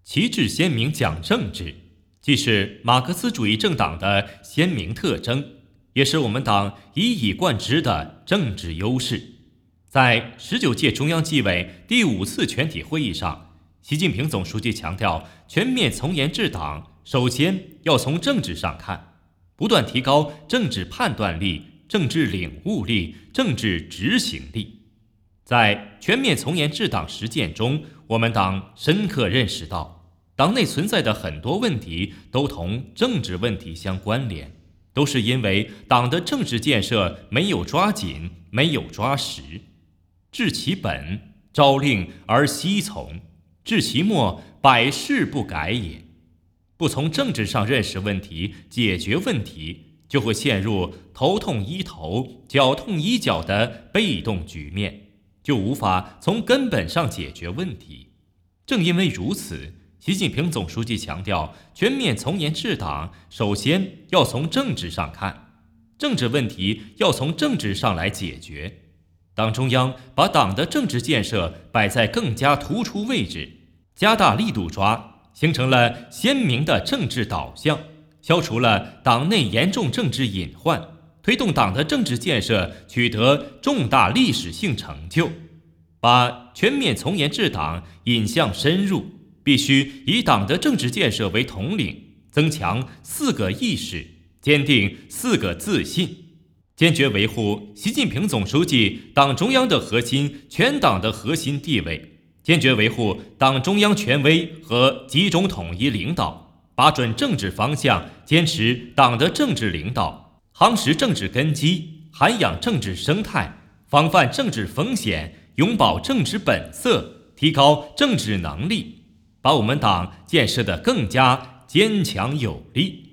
旗帜鲜明讲政治，既是马克思主义政党的鲜明特征，也是我们党一以贯之的政治优势。在19届中央纪委第5次全体会议上，习近平总书记强调，全面从严治党首先要从政治上看，不断提高政治判断力、政治领悟力、政治执行力。在全面从严治党实践中，我们党深刻认识到，党内存在的很多问题都同政治问题相关联，都是因为党的政治建设没有抓紧，没有抓实。治其本，朝令而夕从；治其末，百事不改也。不从政治上认识问题、解决问题，就会陷入头痛医头、脚痛医脚的被动局面，就无法从根本上解决问题。正因为如此，习近平总书记强调，全面从严治党首先要从政治上看，政治问题要从政治上来解决。党中央把党的政治建设摆在更加突出位置，加大力度抓，形成了鲜明的政治导向，消除了党内严重政治隐患，推动党的政治建设取得重大历史性成就。把全面从严治党引向深入，必须以党的政治建设为统领，增强4个意识，坚定4个自信，坚决维护习近平总书记党中央的核心、全党的核心地位，坚决维护党中央权威和集中统一领导，把准政治方向，坚持党的政治领导，夯实政治根基，涵养政治生态，防范政治风险，永葆政治本色，提高政治能力，把我们党建设得更加坚强有力。